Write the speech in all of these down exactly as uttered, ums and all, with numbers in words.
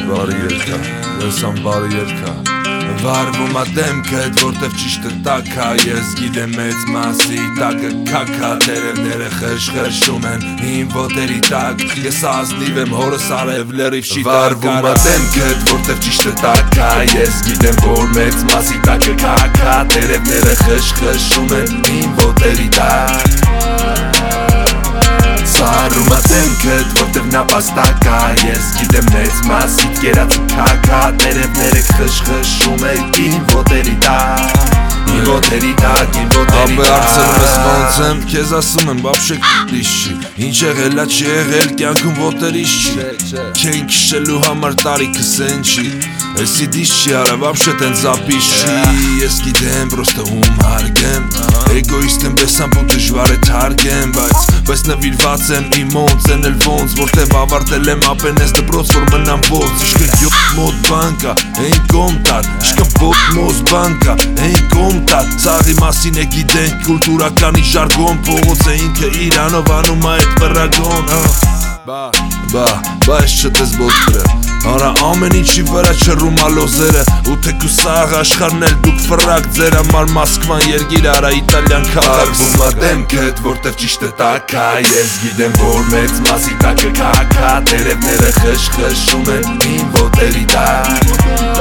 Բարի երգա, լսամ բարի երգա Վարվում ա դեմքդ, որտև ճիշտը տակա Ես գիտեմ մեծ մասի տակը կակա Տերևները խշխշում են իմ ոտերի տակ Ես ազնիվ եմ հորս արև լերիվ չի Վարվում ա դեմքդ, որտև ճիշտը տակա Ես գիտեմ որ մեծ մասի տակը կակա Տերևները խշխշում են իմ ոտերի տակ Սարում ա դեմքդ, որտև նա պաստակա Ես գիտեմ մեծ մասիտ կերածը կակա Տերևները խշխշում է իմ ոտերի տակ Իմ ոտերի տակ, իմ ոտերի տակ Ապե արցերում ես ոնց եմ, կեզ ասում եմ բապշե կ***իս չի Ինչ եղել ա չի եղել, կյանքում ոտերիս չի Չեն քշելու համար տարիքս են չի Էսի դիս չի արա, բապշե տեն զապիս չի Ես գիտեմ, պրոստը ում հարգեմ Էգոիստ եմ բեսամ ու դժվար է թարգեմ Բայց, բայց նվիրված եմ իմ ոնց, են էլ ոնց Որտև ավարտել եմ ապեն ես դպրոց, որ մնամ ոնց Իշկը յոտ մոտ բանկա, են կոմտար Իշկը ոտ մոզ բանկա, են կոմտար Սաղի մասին է գիտենք կուլտուրականի ժարգոն Փողոց է ինքը իրանով անում այդ վրագոն Բա, բա, բա ես չտես բոտրը Արա ամեն ինչի վրա չռում ալոզերը Ու թեկու սաղ աշխարն էլ դուք վրակ ձեր համար Մոսկվան երգիր արա իտալյան քաղաք Արվում ա դեմքդ, որտև ճիշտը տակա Ես գիտեմ որ մեծ մասի տակը կակա Տերևները խշխշում են իմ ոտերի տակ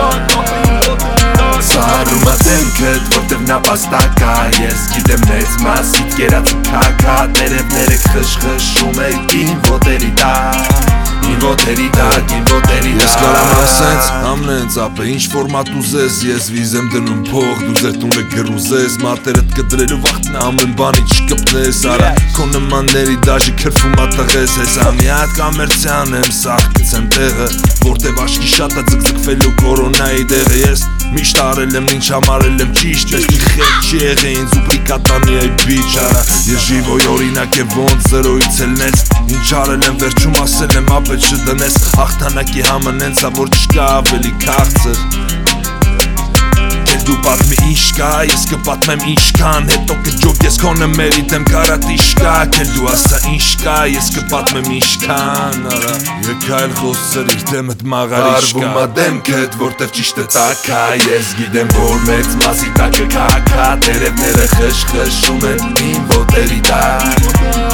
Սարում ա դեմքդ, որտև նա պաստակա Ես գիտեմ մեծ մասիտ կերածը կակա Տերևները խշխշում է իմ ոտերի տակ Իմ ոտերի տակ, իմ ոտերի տակ Ես կարամ ասենց, ամնենց ապե Ինչ ֆորմատ ուզես, ես վիզ եմ դնում փող Դու ձեր տունը գրուզես Մատերըդ կդրելու վաղտնա ամեն բանի չկպնես Արա, քո նմանների դաժի քրվում ա տղես Ես ամի հատ կամերցյան եմ, սաղ կցեմ տեղը Որտև աշկի շատ ա ձգձգվելու կորոնայի դեղը Ես միշտ արել եմ, ինչ համարել եմ ճիշտ Ես մի խետ չի եղե ինձ ու պրիկատանի այ բիչ Արա, ես ժիվոյ օրինակ է ոնց զրոյից էլնեց Ինչ արել եմ վերջում ասել եմ ապե չդնես Աղթանակի համը նենցա որ չկա ավելի քաղցր Կեր դու պատմի ինչ կա, ես կպատմեմ ինչ կան Հետո կջոկ ես քոնը մերիտեմ կարատ իշ կա Կեր դու ասա ինչ կա, ես կպատմեմ ինչ կան Արա, եկայլ խոսսեր իր դեմդ մաղարիշ կա Արվում ա դեմքդ, որտև ճիշտը տակա Ես գիտեմ որ մեծ մասի տակը կակա Տերևները խշխշում են իմ ոտերի տակ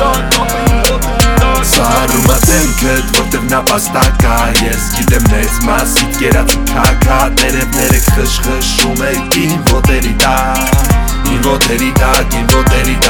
Սարում ա դեմքդ, որտև նա պաստակա Ես գիտեմ մեծ մասիտ կերածը կակա Տերևները խշխշում է իմ ոտերի տակ Իմ ոտերի տակ, իմ ոտերի